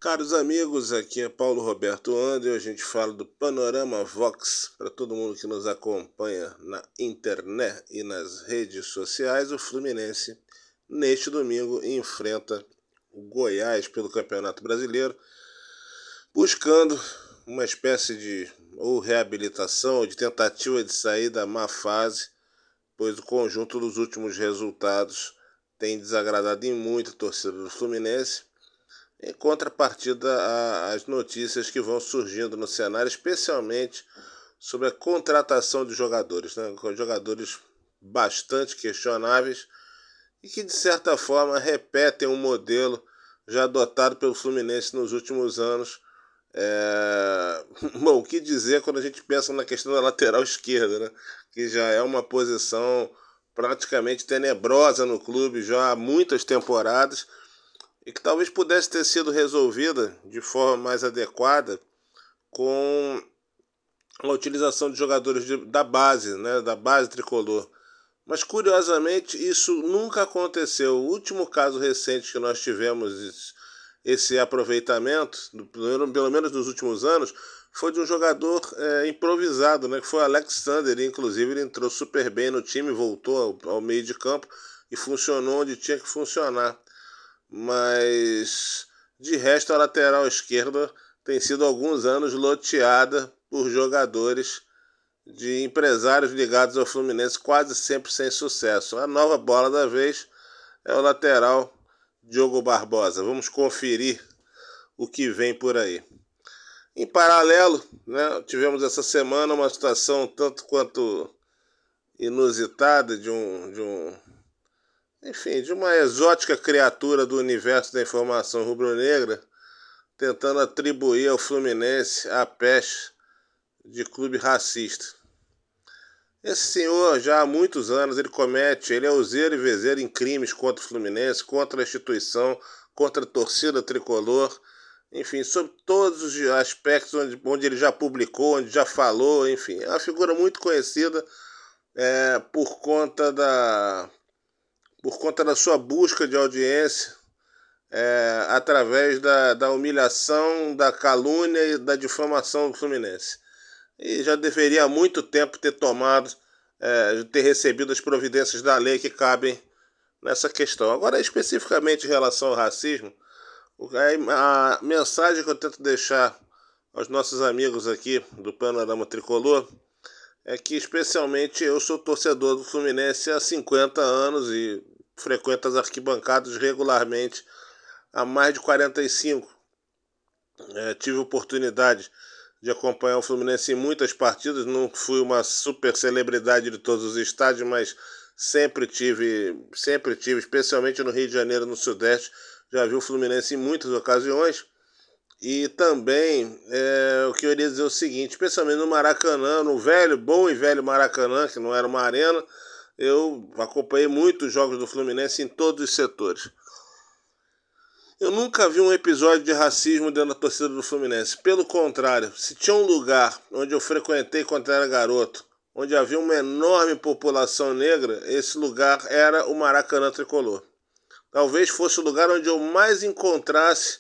Caros amigos, aqui é Paulo Roberto Ande e a gente fala do Panorama Vox para todo mundo que nos acompanha na internet e nas redes sociais. O Fluminense, neste domingo, enfrenta o Goiás pelo Campeonato Brasileiro, buscando uma espécie de ou reabilitação ou de tentativa de sair da má fase, pois o conjunto dos últimos resultados tem desagradado em muito a torcida do Fluminense. Em contrapartida às notícias que vão surgindo no cenário, especialmente sobre a contratação de jogadores, né? Jogadores bastante questionáveis e que, de certa forma, repetem um modelo já adotado pelo Fluminense nos últimos anos. Bom, o que dizer quando a gente pensa na questão da lateral esquerda, né? Que já é uma posição praticamente tenebrosa no clube já há muitas temporadas, e que talvez pudesse ter sido resolvida de forma mais adequada com a utilização de jogadores da base, né, da base tricolor. Mas, curiosamente, isso nunca aconteceu. O último caso recente que nós tivemos esse aproveitamento, pelo menos nos últimos anos, foi de um jogador improvisado, né, que foi o Alexander. Inclusive, ele entrou super bem no time, voltou ao meio de campo e funcionou onde tinha que funcionar. Mas, de resto, a lateral esquerda tem sido há alguns anos loteada por jogadores de empresários ligados ao Fluminense, quase sempre sem sucesso. A nova bola da vez é o lateral Diogo Barbosa. Vamos conferir o que vem por aí. Em paralelo, né, tivemos essa semana uma situação tanto quanto inusitada de uma exótica criatura do universo da informação rubro-negra, tentando atribuir ao Fluminense a peste de clube racista. Esse senhor, já há muitos anos, ele é useiro e vezeiro em crimes contra o Fluminense, contra a instituição, contra a torcida tricolor, enfim, sobre todos os aspectos onde ele já publicou, onde já falou, enfim. É uma figura muito conhecida por conta da sua busca de audiência, através da humilhação, da calúnia e da difamação do Fluminense. E já deveria há muito tempo ter recebido as providências da lei que cabem nessa questão. Agora, especificamente em relação ao racismo, a mensagem que eu tento deixar aos nossos amigos aqui do Panorama Tricolor é que, especialmente, eu sou torcedor do Fluminense há 50 anos e frequento as arquibancadas regularmente há mais de 45. Tive oportunidade de acompanhar o Fluminense em muitas partidas, não fui uma super celebridade de todos os estádios, mas sempre tive, especialmente no Rio de Janeiro, no Sudeste, já vi o Fluminense em muitas ocasiões. E também eu queria dizer o seguinte, especialmente no Maracanã, no bom e velho Maracanã, que não era uma arena, eu acompanhei muitos jogos do Fluminense em todos os setores. Eu nunca vi um episódio de racismo dentro da torcida do Fluminense. Pelo contrário, se tinha um lugar onde eu frequentei quando era garoto, onde havia uma enorme população negra, esse lugar era o Maracanã Tricolor. Talvez fosse o lugar onde eu mais encontrasse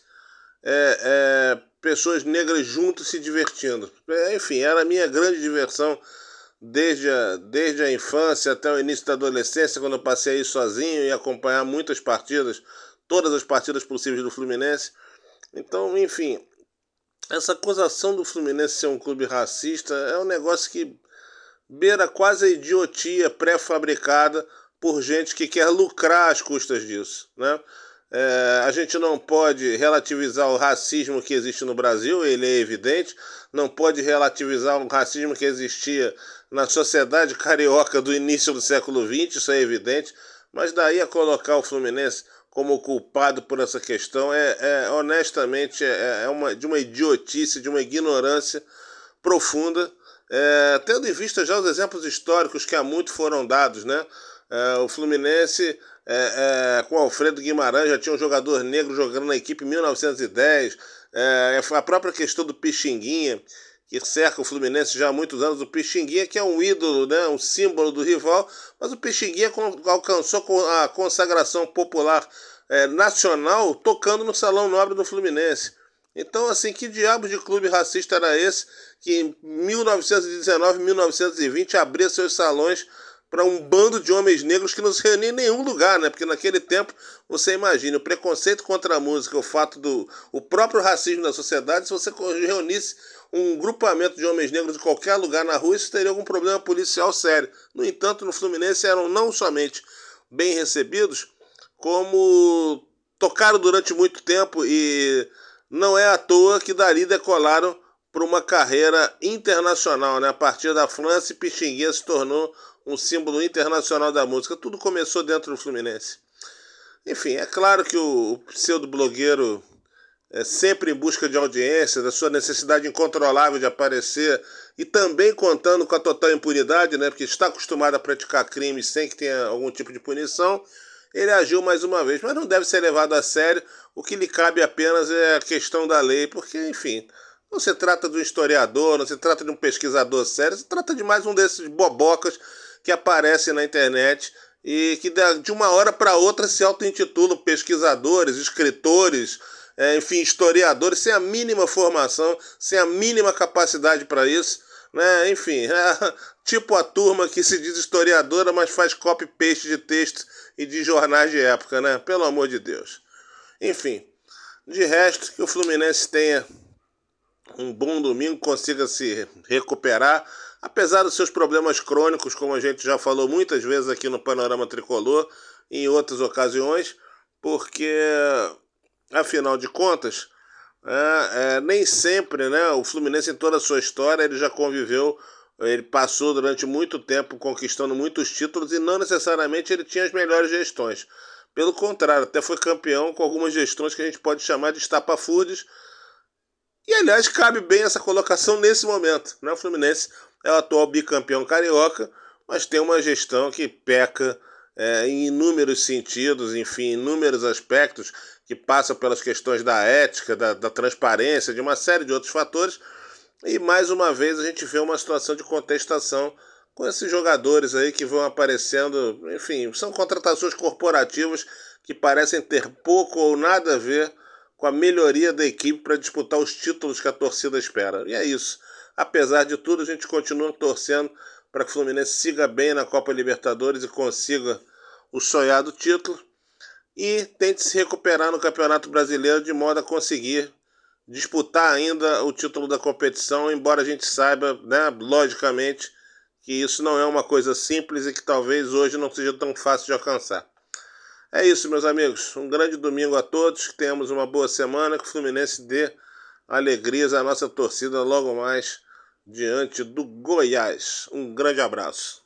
pessoas negras juntas se divertindo. Enfim, era a minha grande diversão desde a infância até o início da adolescência, quando eu passei aí sozinho e acompanhar muitas partidas, todas as partidas possíveis do Fluminense. Então, enfim, essa acusação do Fluminense ser um clube racista é um negócio que beira quase a idiotia pré-fabricada por gente que quer lucrar às custas disso, né? A gente não pode relativizar o racismo que existe no Brasil, ele é evidente. Não pode relativizar o racismo que existia na sociedade carioca do início do século XX, isso é evidente. Mas daí a colocar o Fluminense como culpado por essa questão honestamente, de uma idiotice, de uma ignorância profunda, tendo em vista já os exemplos históricos que há muito foram dados, né? O Fluminense, com Alfredo Guimarães, já tinha um jogador negro jogando na equipe em 1910. A própria questão do Pixinguinha, que cerca o Fluminense já há muitos anos. O Pixinguinha, que é um ídolo, né, um símbolo do rival, mas o Pixinguinha alcançou a consagração popular nacional tocando no Salão Nobre do Fluminense. Então, assim, que diabo de clube racista era esse que em 1919, 1920 abria seus salões para um bando de homens negros que não se reunia em nenhum lugar, né? Porque naquele tempo, você imagina, o preconceito contra a música, o fato do o próprio racismo da sociedade, se você reunisse um grupamento de homens negros em qualquer lugar na rua, isso teria algum problema policial sério. No entanto, no Fluminense eram não somente bem recebidos, como tocaram durante muito tempo e não é à toa que dali decolaram para uma carreira internacional, né? A partir da França, Pixinguinha se tornou um símbolo internacional da música. Tudo começou dentro do Fluminense. Enfim, é claro que o pseudo-blogueiro é sempre em busca de audiência, da sua necessidade incontrolável de aparecer e também contando com a total impunidade, né? Porque está acostumado a praticar crimes sem que tenha algum tipo de punição. Ele agiu mais uma vez, mas não deve ser levado a sério. O que lhe cabe apenas é a questão da lei, porque, enfim, não se trata de um historiador, não se trata de um pesquisador sério, se trata de mais um desses bobocas que aparecem na internet e que de uma hora para outra se auto-intitulam pesquisadores, escritores, enfim, historiadores, sem a mínima formação, sem a mínima capacidade para isso, né? Enfim, tipo a turma que se diz historiadora, mas faz copy-paste de texto e de jornais de época, né? Pelo amor de Deus. Enfim, de resto, que o Fluminense tenha um bom domingo, consiga se recuperar, apesar dos seus problemas crônicos, como a gente já falou muitas vezes aqui no Panorama Tricolor, em outras ocasiões, porque, afinal de contas, nem sempre, né, o Fluminense em toda a sua história ele já conviveu, ele passou durante muito tempo conquistando muitos títulos e não necessariamente ele tinha as melhores gestões. Pelo contrário, até foi campeão com algumas gestões que a gente pode chamar de estapafúrdios. E, aliás, cabe bem essa colocação nesse momento, né? O Fluminense é o atual bicampeão carioca, mas tem uma gestão que peca em inúmeros sentidos, enfim, em inúmeros aspectos, que passa pelas questões da ética, da transparência, de uma série de outros fatores. E, mais uma vez, a gente vê uma situação de contestação com esses jogadores aí que vão aparecendo. Enfim, são contratações corporativas que parecem ter pouco ou nada a ver com a melhoria da equipe para disputar os títulos que a torcida espera. E é isso. Apesar de tudo, a gente continua torcendo para que o Fluminense siga bem na Copa Libertadores e consiga o sonhado título e tente se recuperar no Campeonato Brasileiro de modo a conseguir disputar ainda o título da competição, embora a gente saiba, né, logicamente, que isso não é uma coisa simples e que talvez hoje não seja tão fácil de alcançar. É isso, meus amigos. Um grande domingo a todos, que tenhamos uma boa semana, que o Fluminense dê alegrias à nossa torcida logo mais diante do Goiás. Um grande abraço.